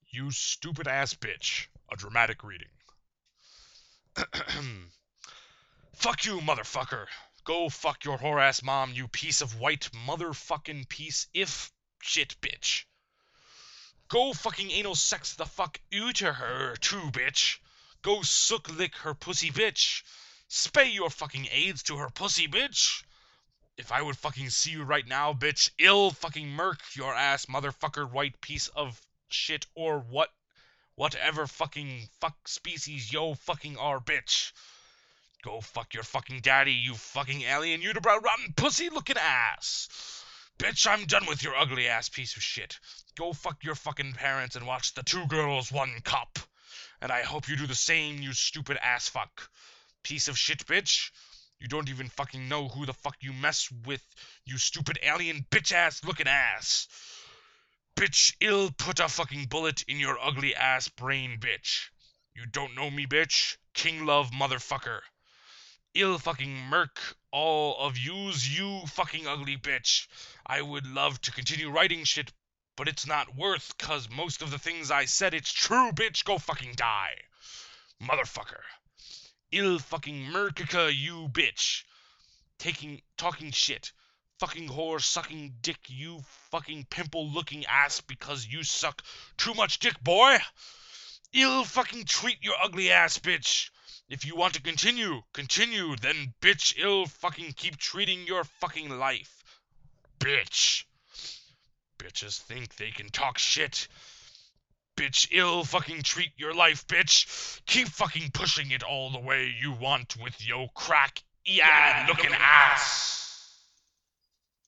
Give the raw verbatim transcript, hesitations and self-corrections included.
You stupid ass bitch. A dramatic reading. Fuck you, motherfucker. Go fuck your whore ass mom, you piece of white motherfucking piece if shit bitch. Go fucking anal sex the fuck out of her, too, bitch. Go suck lick her pussy, bitch. Spay your fucking AIDS to her pussy, bitch. If I would fucking see you right now, bitch, ill fucking murk your ass motherfucker white piece of shit or what whatever fucking fuck species yo fucking are, bitch. Go fuck your fucking daddy, you fucking alien unibrow rotten pussy looking ass. Bitch, I'm done with your ugly ass piece of shit. Go fuck your fucking parents and watch The Two Girls, One Cup. And I hope you do the same, you stupid ass fuck. Piece of shit, bitch. You don't even fucking know who the fuck you mess with, you stupid alien bitch ass looking ass. Bitch, ill put a fucking bullet in your ugly ass brain, bitch. You don't know me, bitch. King Love motherfucker. Ill fucking murk all of yous, you fucking ugly bitch. I would love to continue writing shit, but it's not worth, cause most of the things I said it's true, bitch. Go fucking die. Motherfucker. Ill fucking murkica, you bitch. Taking, talking shit. Fucking whore sucking dick, you fucking pimple looking ass because you suck too much dick, boy. Ill fucking treat your ugly ass, bitch. If you want to continue, continue, then bitch, ill fucking keep treating your fucking life. Bitch. Bitches think they can talk shit. Bitch, ill fucking treat your life, bitch. Keep fucking pushing it all the way you want with yo crack, yeah, looking ass.